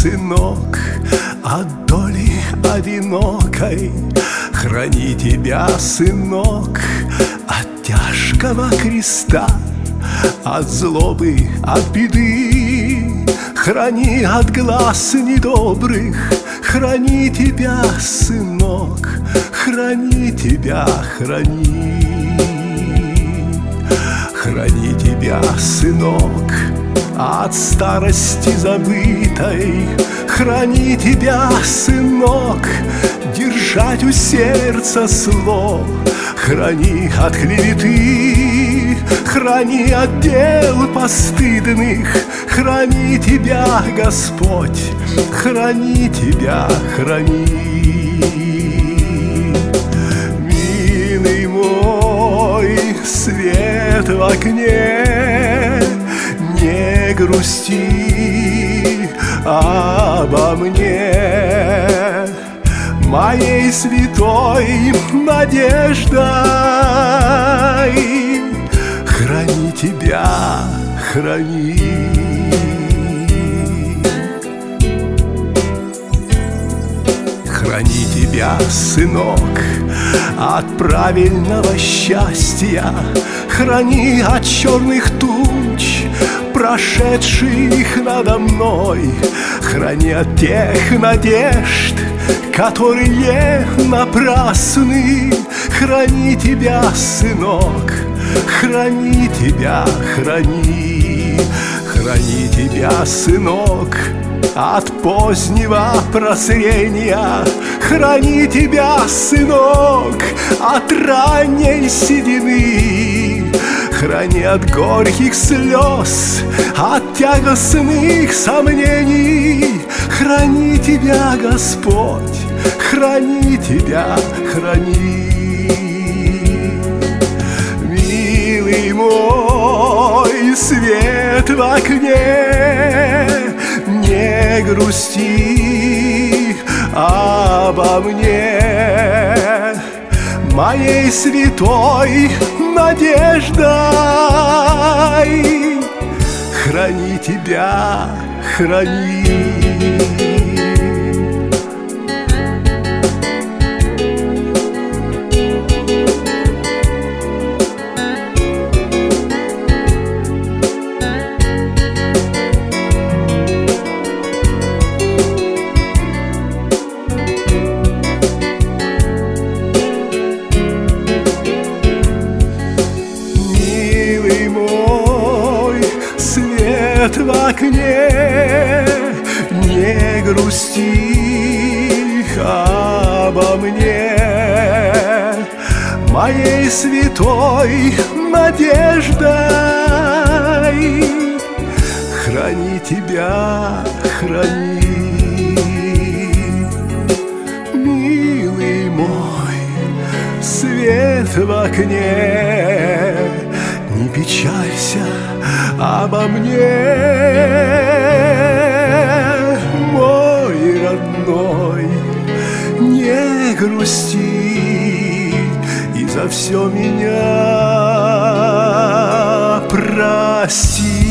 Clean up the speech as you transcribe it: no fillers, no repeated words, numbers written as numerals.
сынок, от доли одинокой. Храни тебя, сынок, от тяжкого креста, от злобы, от беды. Храни от глаз недобрых, храни тебя, сынок, храни тебя, храни. Храни тебя, сынок, от старости забытой. Храни тебя, сынок, держать у сердца зло. Храни от клеветы, храни от дел постыдных. Храни тебя, Господь, храни тебя, храни. Милый мой, свет в окне, не грусти обо мне, моей святой надеждой. Храни тебя, храни. Храни тебя, сынок, от правильного счастья. Храни от черных туч, прошедших надо мной. Храни от тех надежд, которые напрасны. Храни тебя, сынок, храни тебя, храни. Храни тебя, сынок, от позднего прозрения. Храни тебя, сынок, от ранней седины. Храни от горьких слез, от тягостных сомнений. Храни тебя, Господь, храни тебя, храни. Милый мой, свет в окне, не грусти обо мне, моей святой надеждой. Храни тебя, храни. Свет в окне, не грусти обо мне, моей святой надеждой. Храни тебя, храни. Милый мой, свет в окне, не печалься обо мне, мой родной, не грусти и за все меня прости.